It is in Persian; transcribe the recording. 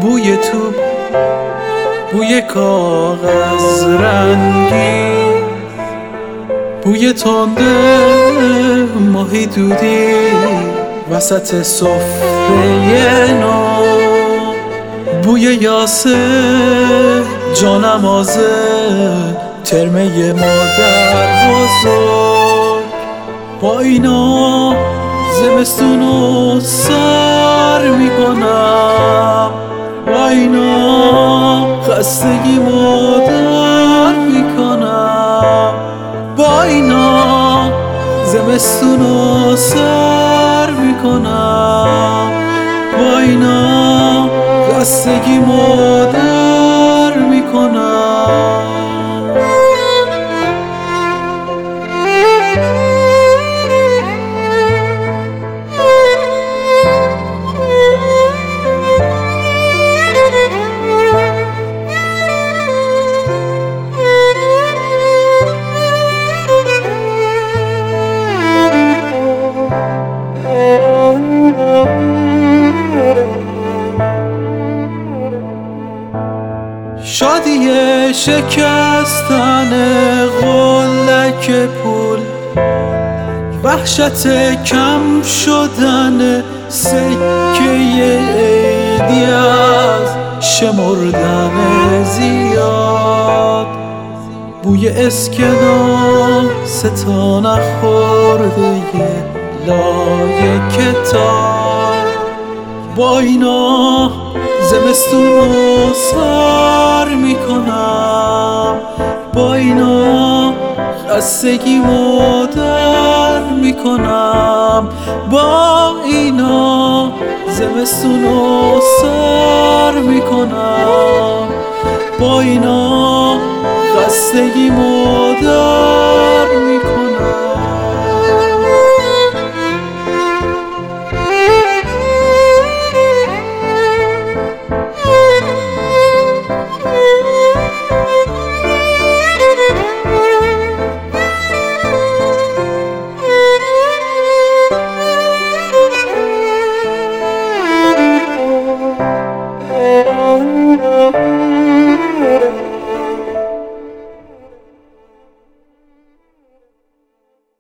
بوی تو، بوی کاغذ رنگی، بوی تنده ماهی دودی وسط سفره نو، بوی یاسه جانمازه ترمه مادر بزرگ. با اینا زمستونو سر میکنم، با اینا خستگیمو در میکنم، با اینا زمستونو سر میکنم، با اینا خستگیمو در میکنم. شادی شکستن قلک پول، وحشت کم شدن سکه عیدی از شمردن زیاد، بوی اسکناس تا نخورده لای کتاب. با اینا زمستونو سر میکنم، با اینا خستگیمو در میکنم، با اینا زمستونو سر میکنم، با اینا خستگیمو